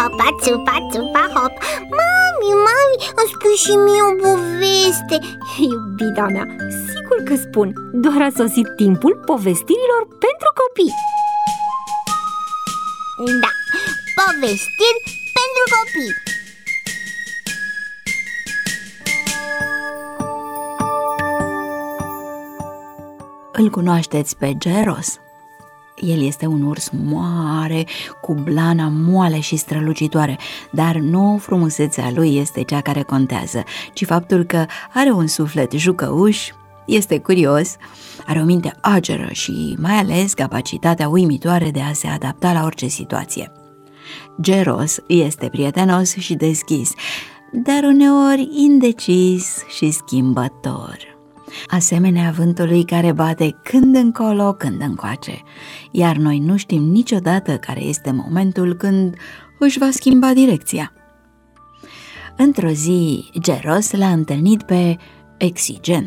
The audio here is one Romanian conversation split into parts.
hopa, țupa, țupa, hop. Mami, îmi spui și mie o poveste. Iubita mea, sigur că spun. Doar a sosit timpul povestirilor pentru copii. Da, povestiri pentru copii. Îl cunoașteți pe Geros? El este un urs mare, cu blana moale și strălucitoare, dar nu frumusețea lui este cea care contează, ci faptul că are un suflet jucăuș, este curios, are o minte ageră și mai ales capacitatea uimitoare de a se adapta la orice situație. Geros este prietenos și deschis, dar uneori indecis și schimbător, asemenea vântului care bate când încolo, când încoace, iar noi nu știm niciodată care este momentul când își va schimba direcția. Într-o zi, Geros l-a întâlnit pe Exigent.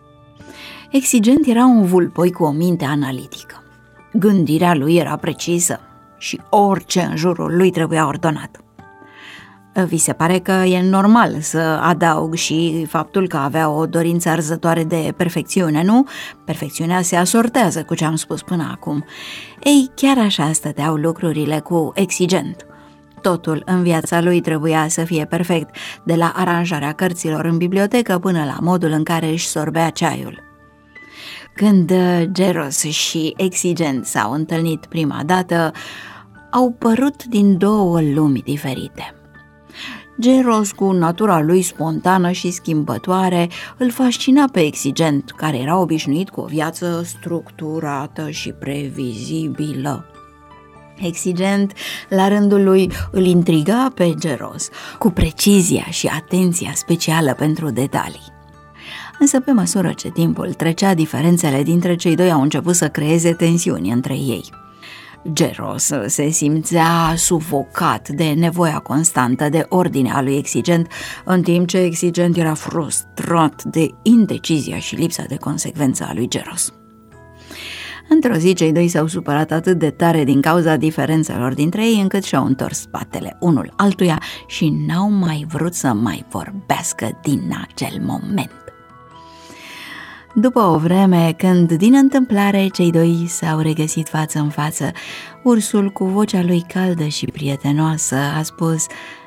Exigent era un vulpoi cu o minte analitică. Gândirea lui era precisă și orice în jurul lui trebuia ordonat. Vi se pare că e normal să adaug și faptul că avea o dorință arzătoare de perfecțiune, nu? Perfecțiunea se asortează cu ce am spus până acum. Ei, chiar așa stăteau lucrurile cu Exigent. Totul în viața lui trebuia să fie perfect, de la aranjarea cărților în bibliotecă până la modul în care își sorbea ceaiul. Când Geros și Exigent s-au întâlnit prima dată, au părut din două lumi diferite. Geros, cu natura lui spontană și schimbătoare, îl fascina pe Exigent, care era obișnuit cu o viață structurată și previzibilă. Exigent, la rândul lui, îl intriga pe Geros, cu precizia și atenția specială pentru detalii. Însă, pe măsură ce timpul trecea, diferențele dintre cei doi au început să creeze tensiuni între ei. Geros se simțea sufocat de nevoia constantă de ordine a lui Exigent, în timp ce Exigent era frustrat de indecizia și lipsa de consecvență a lui Geros. Într-o zi, cei doi s-au supărat atât de tare din cauza diferențelor dintre ei, încât și-au întors spatele unul altuia și n-au mai vrut să mai vorbească din acel moment. După o vreme, când din întâmplare cei doi s-au regăsit față în față, ursul, cu vocea lui caldă și prietenoasă, a spus: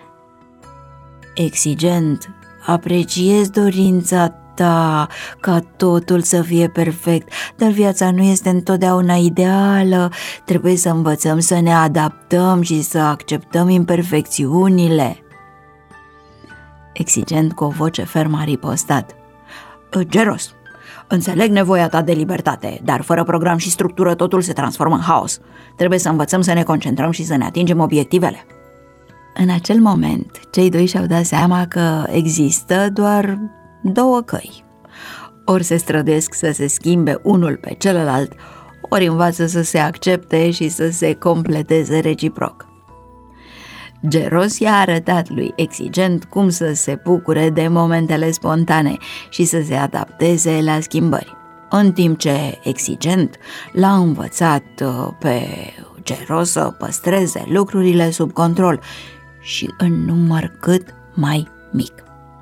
Exigent, apreciez dorința ta ca totul să fie perfect, dar viața nu este întotdeauna ideală, trebuie să învățăm să ne adaptăm și să acceptăm imperfecțiunile. Exigent, cu o voce fermă, a ripostat: Geros, înțeleg nevoia ta de libertate, dar fără program și structură totul se transformă în haos. Trebuie să învățăm să ne concentrăm și să ne atingem obiectivele. În acel moment, cei doi și-au dat seama că există doar două căi. Ori se străduiesc să se schimbe unul pe celălalt, ori învață să se accepte și să se completeze reciproc. Geros i-a arătat lui Exigent cum să se bucure de momentele spontane și să se adapteze la schimbări, în timp ce Exigent l-a învățat pe Geros să păstreze lucrurile sub control și în număr cât mai mic.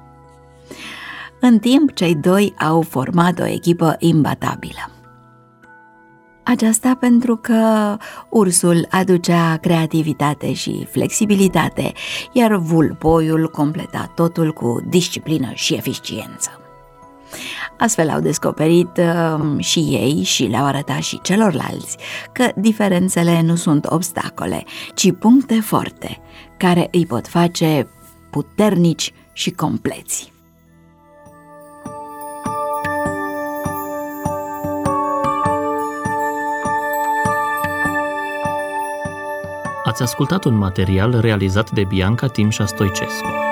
În timp, cei doi au format o echipă imbatabilă. Aceasta pentru că ursul aducea creativitate și flexibilitate, iar vulpoiul completa totul cu disciplină și eficiență. Astfel au descoperit și ei și le-au arătat și celorlalți că diferențele nu sunt obstacole, ci puncte forte care îi pot face puternici și compleți. Ați ascultat un material realizat de Bianca Timșa Stoicescu.